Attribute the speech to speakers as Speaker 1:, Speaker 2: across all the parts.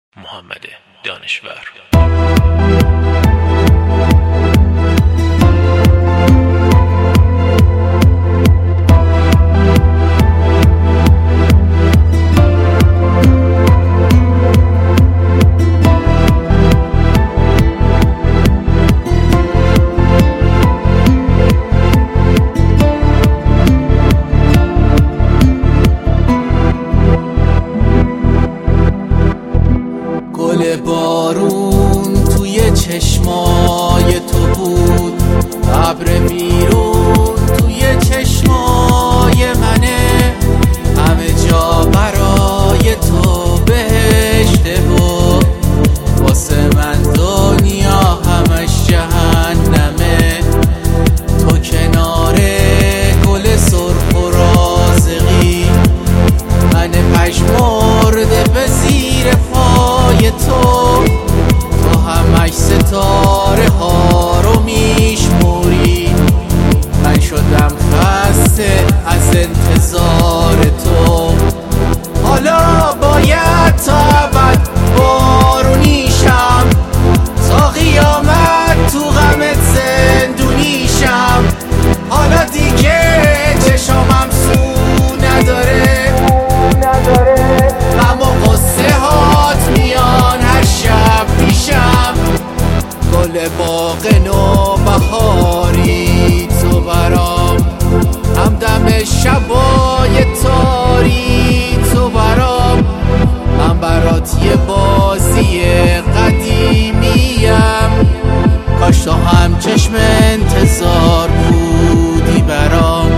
Speaker 1: محمد دانشور.
Speaker 2: گل بارون توی چشمای تو بود، ابر ویرون توی چشمای منه، همه جا برای تو بهشته و واسه من دنیا همش جهنمه. تو کنار گل سرخ و رازقی، من پژمرده به زیر پای تو همش ستاره ها رو میشموری. من شدم خسته از انتظار تو، حالا باید تا ابد بارونیشم، تا قیامت تو غمت زندونیشم. حالا دیگه چشامم سو نداره، غم و غصه هات میان هر شب پیشم. گل باغ نو بهاری تو برام، همدم شبای تاری تو برام. من برات یه بازی قدیمیم، کاش تو هم چشم انتظار بودی برام.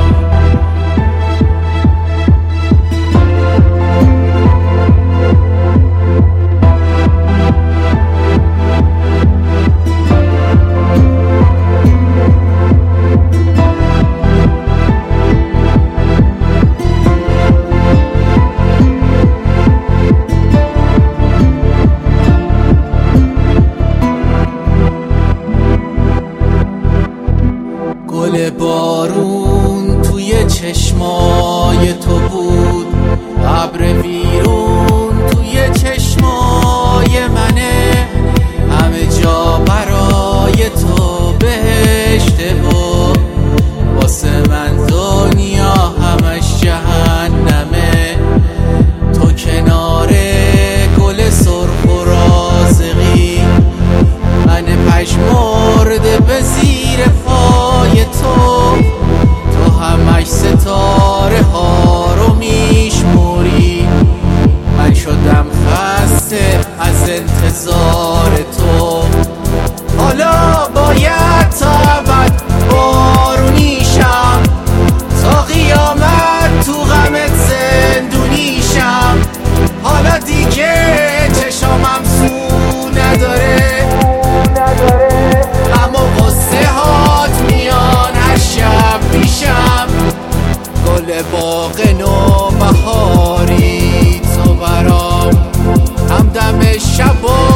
Speaker 2: گل بارون توی چشمای تو بود، ابر ویرون توی چشمای منه، همه جا برای تو بهشته و واسه من دنیا همش جهنمه. تو کنار گل سرخ و رازقی، من پژمرده به زیر پای تو همش ستاره ها رو میشموری. من شدم خسته از انتظار تو، حالا باید تا ابد بارونیشم، تا قیامت تو غمت زندونیشم. حالا دیگه چشامم سو نداره، غم و غصه هات میان هر شب پیشم. گل باغ نو بهاری تو برام، همدم شبا